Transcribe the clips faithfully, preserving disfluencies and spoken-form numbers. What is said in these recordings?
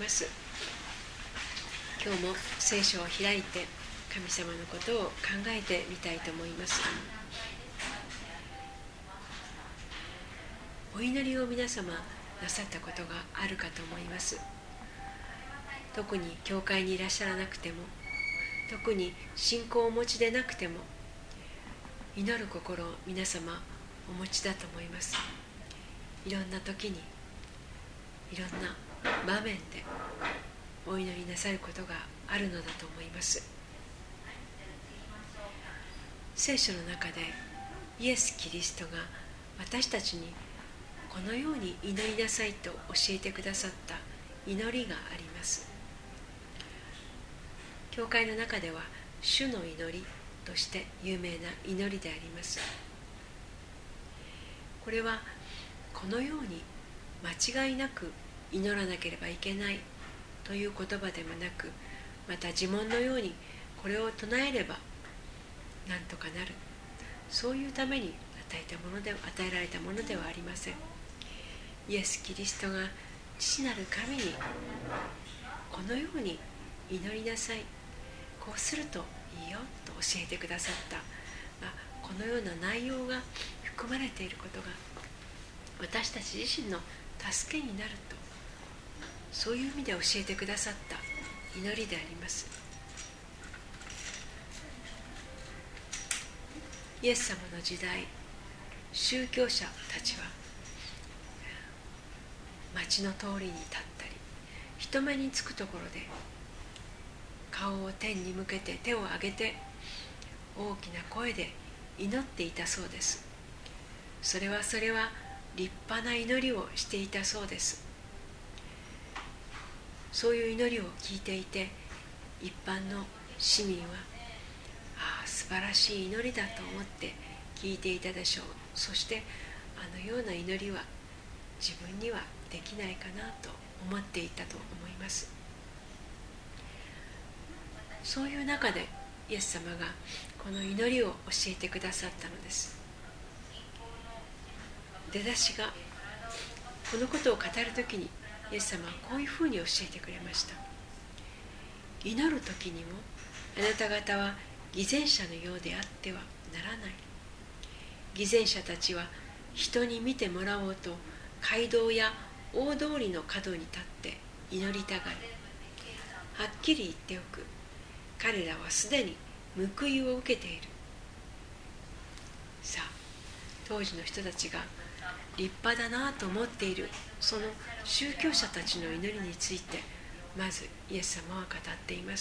ます。今日も聖書を開いて神様のことを考えてみたいと思います。お祈りを皆様なさったことがあるかと思います。特に教会にいらっしゃらなくても、特に信仰をお持ちでなくても、祈る心を皆様お持ちだと思います。いろんな時に、いろんな場面でお祈りなさることがあるのだと思います。聖書の中でイエス・キリストが私たちにこのように祈りなさいと教えてくださった祈りがあります。教会の中では主の祈りとして有名な祈りであります。これはこのように間違いなく祈らなければいけないという言葉でもなく、また呪文のようにこれを唱えればなんとかなる、そういうために与えたもので与えられたものではありません。イエス・キリストが父なる神にこのように祈りなさい、こうするといいよと教えてくださった、まあ、このような内容が含まれていることが私たち自身の助けになると、そういう意味で教えてくださった祈りであります。イエス様の時代、宗教者たちは町の通りに立ったり、人目につくところで顔を天に向けて手を挙げて大きな声で祈っていたそうです。それはそれは立派な祈りをしていたそうです。そういう祈りを聞いていて、一般の市民はああ素晴らしい祈りだと思って聞いていたでしょう。そしてあのような祈りは自分にはできないかなと思っていたと思います。そういう中でイエス様がこの祈りを教えてくださったのです。出だしがこのことを語るときにイエス様はこういうふうに教えてくれました。祈るときにもあなた方は偽善者のようであってはならない。偽善者たちは人に見てもらおうと街道や大通りの角に立って祈りたがる。はっきり言っておく。彼らはすでに報いを受けている。さあ、当時の人たちが立派だなと思っているその宗教者たちの祈りについて、まずイエス様は語っています。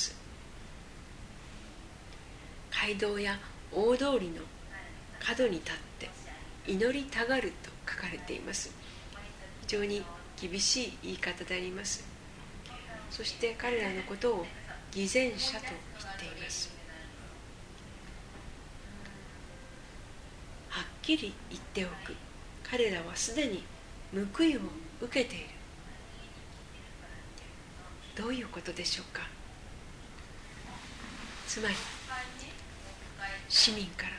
街道や大通りの角に立って祈りたがると書かれています。非常に厳しい言い方であります。そして彼らのことを偽善者と言っています。はっきり言っておく。彼らはすでに報いを受けている。どういうことでしょうか。つまり市民から、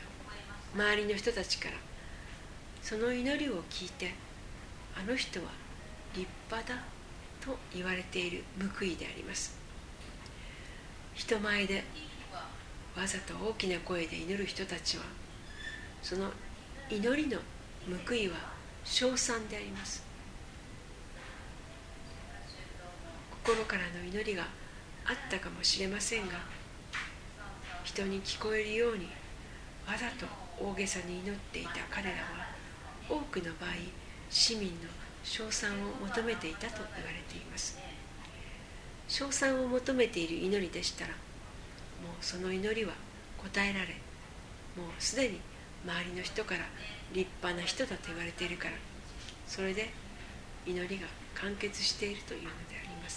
周りの人たちからその祈りを聞いて、あの人は立派だと言われている報いであります。人前でわざと大きな声で祈る人たちは、その祈りの報いは称賛であります。心からの祈りがあったかもしれませんが、人に聞こえるようにわざと大げさに祈っていた彼らは、多くの場合市民の称賛を求めていたと言われています。称賛を求めている祈りでしたら、もうその祈りは答えられ、もうすでに周りの人から立派な人だと言われているから、それで祈りが完結しているというのであります。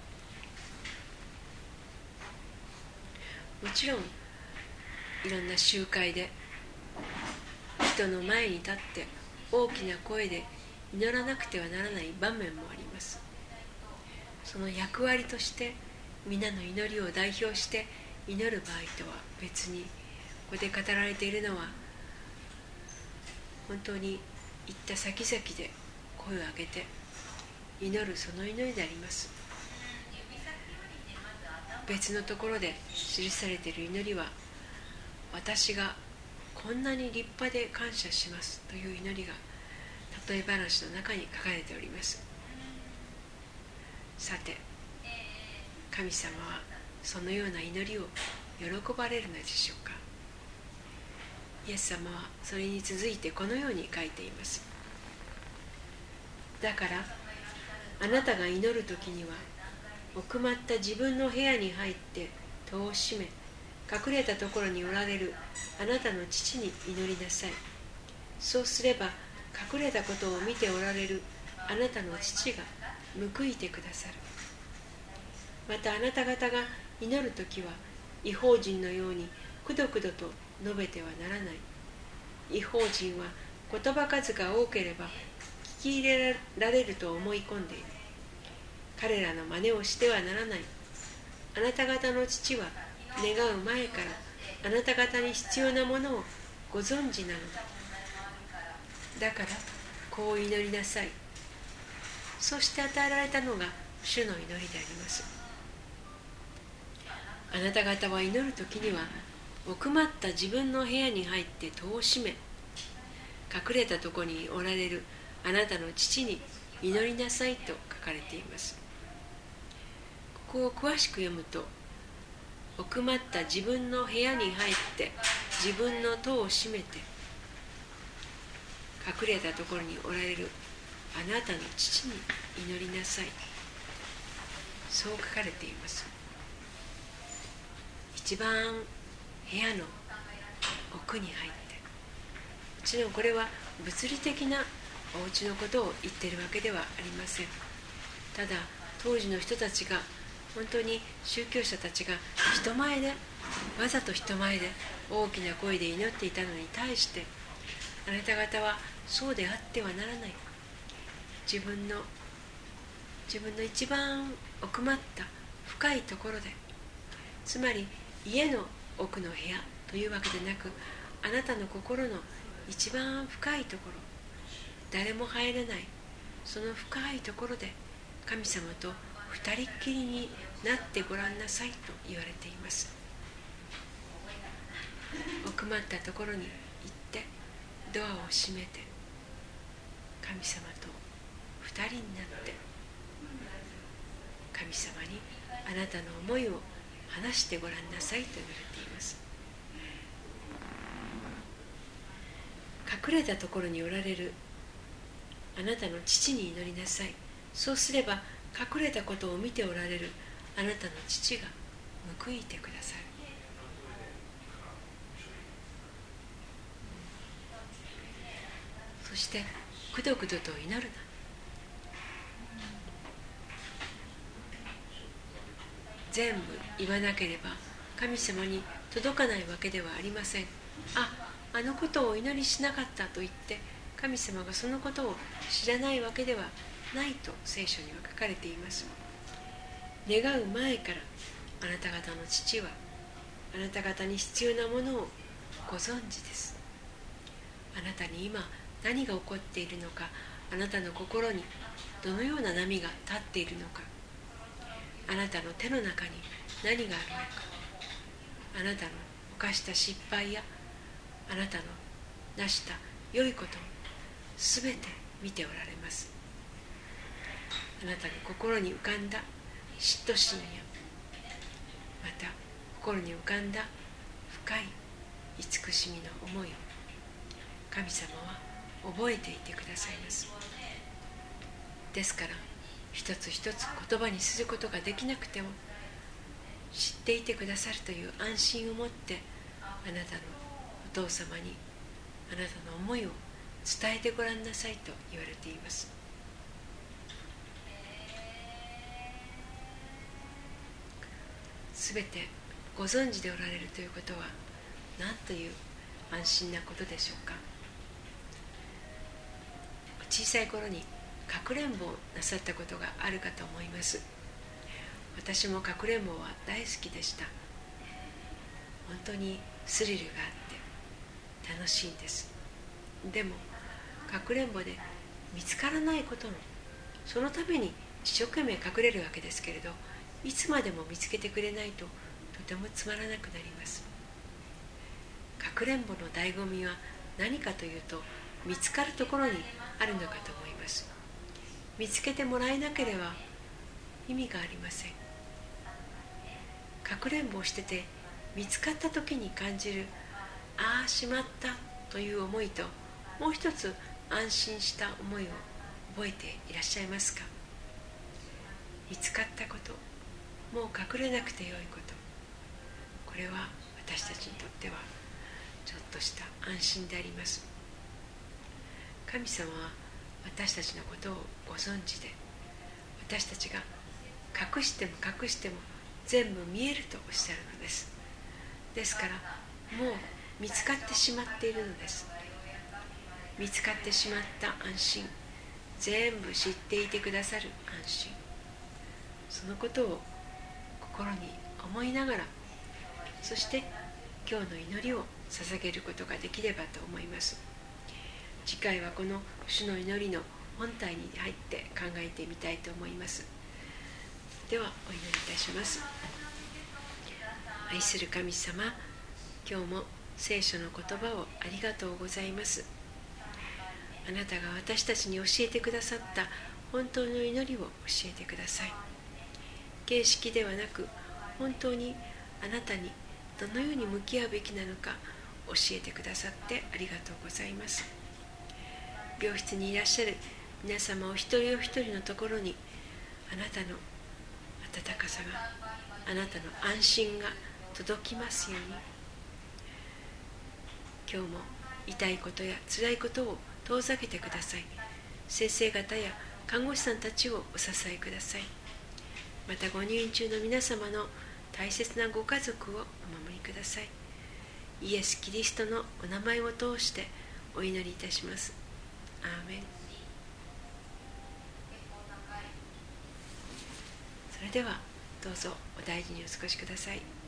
もちろんいろんな集会で人の前に立って大きな声で祈らなくてはならない場面もあります。その役割として皆の祈りを代表して祈る場合とは別に、ここで語られているのは本当に行った先々で声を上げて祈るその祈りであります。 別のところで記されている祈りは、私がこんなに立派で感謝しますという祈りが例え話の中に書かれております。さて、神様はそのような祈りを喜ばれるのでしょうか。イエス様はそれに続いてこのように書いています。だからあなたが祈るときには、奥まった自分の部屋に入って戸を閉め、隠れたところにおられるあなたの父に祈りなさい。そうすれば隠れたことを見ておられるあなたの父が報いてくださる。またあなた方が祈るときは、異邦人のようにくどくどと述べてはならない。異邦人は言葉数が多ければ聞き入れられると思い込んでいる。彼らの真似をしてはならない。あなた方の父は願う前からあなた方に必要なものをご存知なのだ。だからこう祈りなさい。そして与えられたのが主の祈りであります。あなた方は祈るときには、奥まった自分の部屋に入って戸を閉め、隠れたところにおられるあなたの父に祈りなさいと書かれています。ここを詳しく読むと、奥まった自分の部屋に入って自分の戸を閉めて、隠れたところにおられるあなたの父に祈りなさい、そう書かれています。一番部屋の奥に入って、もちろんこれは物理的なお家のことを言っているわけではありません。ただ当時の人たちが、本当に宗教者たちが人前で、わざと人前で大きな声で祈っていたのに対して、あなた方はそうであってはならない。自分の自分の一番奥まった深いところで、つまり家の奥の部屋というわけでなく、あなたの心の一番深いところ、誰も入れない、その深いところで神様と二人っきりになってごらんなさいと言われています。奥まったところに行ってドアを閉めて、神様と二人になって神様にあなたの思いを話してごらんなさいと言われています。隠れたところにおられるあなたの父に祈りなさい。そうすれば隠れたことを見ておられるあなたの父が報いてくださる。そしてくどくどと祈るな。全部言わなければ神様に届かないわけではありません。あ、あのことをお祈りしなかったと言って神様がそのことを知らないわけではないと聖書には書かれています。願う前からあなた方の父はあなた方に必要なものをご存知です。あなたに今何が起こっているのか、あなたの心にどのような波が立っているのか、あなたの手の中に何があるのか、あなたの犯した失敗やあなたの成した良いことをすべて見ておられます。あなたの心に浮かんだ嫉妬心や、また心に浮かんだ深い慈しみの思いを神様は覚えていてくださいます。ですから一つ一つ言葉にすることができなくても、知っていてくださるという安心を持ってあなたのお父様にあなたの思いを伝えてごらんなさいと言われています。すべてご存知でおられるということは何という安心なことでしょうか。小さい頃にかくれんぼをなさったことがあるかと思います。私もかくれんぼは大好きでした。本当にスリルがあって楽しいんです。でもかくれんぼで見つからないことの、そのために一生懸命隠れるわけですけれど、 いつまでも見つけてくれないととてもつまらなくなります。かくれんぼの醍醐味は何かというと、見つかるところにあるのかと思います。見つけてもらえなければ意味がありません。かくれんぼをしてて見つかった時に感じる、ああしまったという思いと、もう一つ安心した思いを覚えていらっしゃいますか？見つかったこと、もう隠れなくてよいこと、これは私たちにとってはちょっとした安心であります。神様は私たちのことをご存知で、私たちが隠しても隠しても全部見えるとおっしゃるのです。ですからもう見つかってしまっているのです。見つかってしまった安心、全部知っていてくださる安心、そのことを心に思いながら、そして今日の祈りを捧げることができればと思います。次回はこの主の祈りの本体に入って考えてみたいと思います。ではお祈りいたします。愛する神様、今日も聖書の言葉をありがとうございます。あなたが私たちに教えてくださった本当の祈りを教えてください。形式ではなく、本当にあなたにどのように向き合うべきなのか教えてくださってありがとうございます。病室にいらっしゃる皆様お一人お一人のところに、あなたの温かさが、あなたの安心が届きますように。今日も痛いことや辛いことを遠ざけてください。先生方や看護師さんたちをお支えください。またご入院中の皆様の大切なご家族をお守りください。イエス・キリストのお名前を通してお祈りいたします。アーメン。それではどうぞお大事にお過ごしください。